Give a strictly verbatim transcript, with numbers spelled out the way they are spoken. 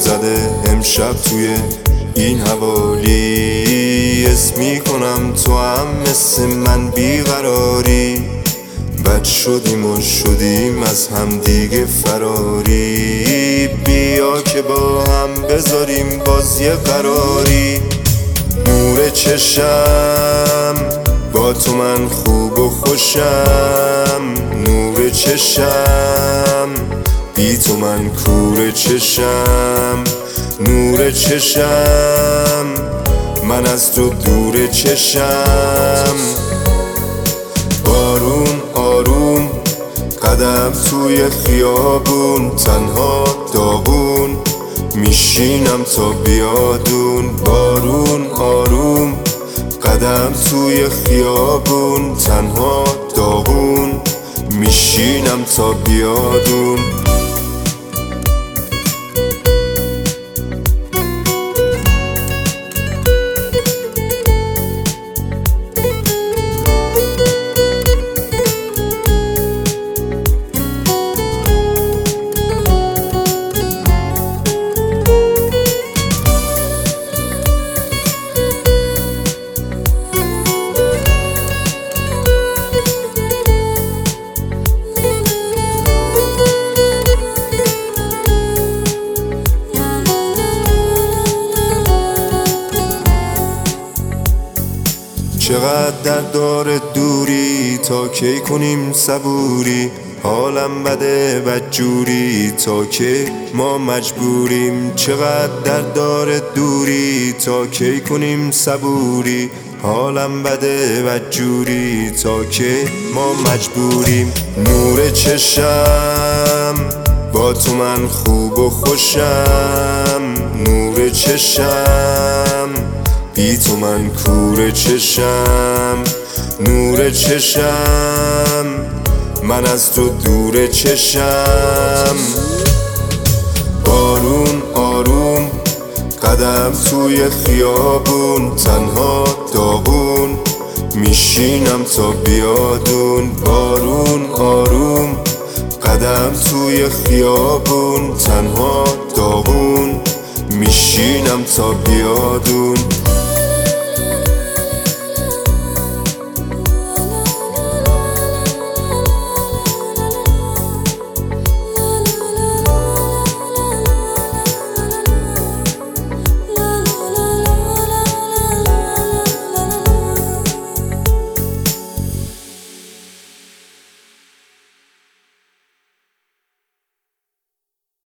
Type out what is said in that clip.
زده امشب توی این حوالی، حس میکنم تو هم مثل من بیقراری، بد شدیم و شدیم از هم دیگه فراری، بیا که با هم بذاریم باز یه قراری. نور چشم با تو من خوب و خوشم، نور چشم بی تو من کور چشم، نور چشم من از تو دور چشم. بارون آروم قدم توی خیابون، تنها داغون میشینم تا بیادون. بارون آروم قدم توی خیابون، تنها داغون میشینم تا بیادون. چقدر در دار دوری، تا کی کنیم صبوری، حالم بده بدجوری، تا کی ما مجبوریم. چقدر در دار دوری، تا کی کنیم صبوری، حالم بده بدجوری، تا کی ما مجبوریم. نور چشم با تو من خوب و خوشم، نور چشم بی تو من کور چشم، نور چشم من از تو دور چشم. بارون آروم قدم توی خیابون، تنها داغون میشینم تا بیادون. بارون آروم قدم توی خیابون، تنها داغون میشینم تا بیادون.